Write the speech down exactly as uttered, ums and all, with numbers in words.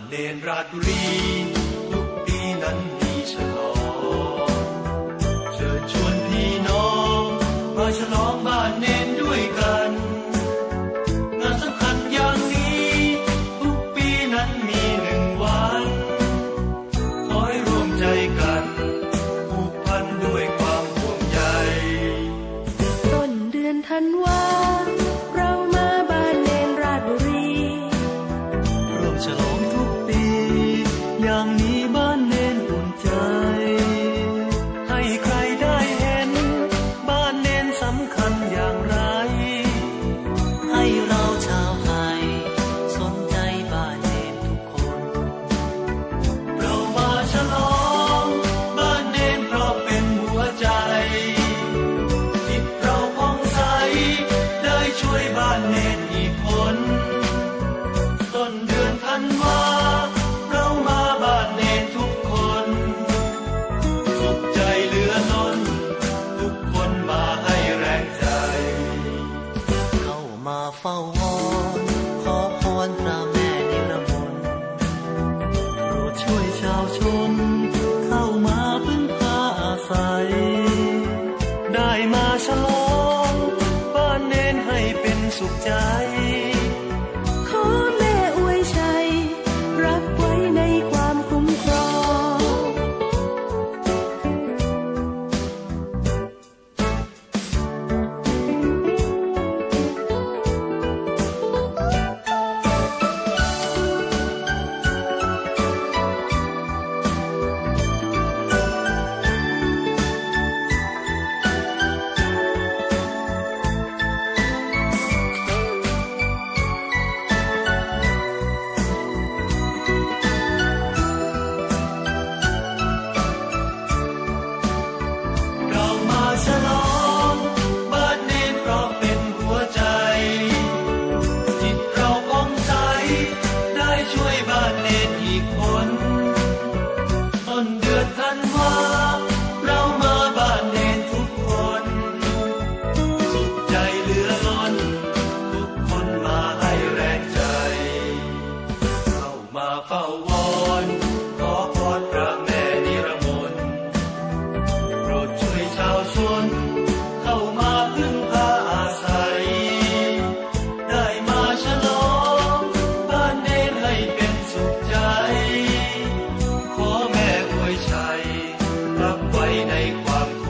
เนรราชบุรีทุกปีนั้นมีฉลองเชิญชวนพี่น้องมาฉลองบ้านเนรด้วยกันงานสำคัญอย่างนี้ทุกปีนั้นมีหนึ่งวันขอให้ร่วมใจกันผูกพันด้วยความห่วงใยต้นเดือนธันวาเรามาบ้านเนรราชบุรีร่วมฉลองทุกปีอย่างนี้บ้านเนรอุ่นใจให้ใครได้เห็นบ้านเนรสำคัญอย่างไรให้เราชาวไทยสนใจบ้านเนรทุกคนเรามาฉลองบ้านเนรเพราะเป็นหัวใจจิตเราผ่องใสได้ช่วยบ้านเนรอีกคนต้นเดือนธันวาเรามาบ้านเนรทุกคนสุขใจเหลือล้นทุกคนมาให้แรงใจเข้ามาเฝ้าวอนขอพรพระแม่นิรมนต์โปรดช่วยชาวชนเข้ามาพึ่งพาอาศัยได้มาฉลองบ้านเนรให้เป็นสุขใจขอแม่อวยชัยรับไว้ในความคุ้มครองเรามาฉลองบ้านเนรเพราะเป็นหัวใจจิตเราผ่องใสได้ช่วยบ้านเนรอีกคนต้นเดือนธันวาเรามาบ้านเนรทุกคนสุขใจเหลือล้นทุกคนมาให้แรงใจเข้ามาเฝ้าวอนขอพรพระแม่นิรมนต์โปรดช่วยชาวชนเข้ามาพึ่งพาอาศัยได้มาฉลองบ้านเนรให้เป็นสุขใจขอแม่อวยชัยรับไว้ในความ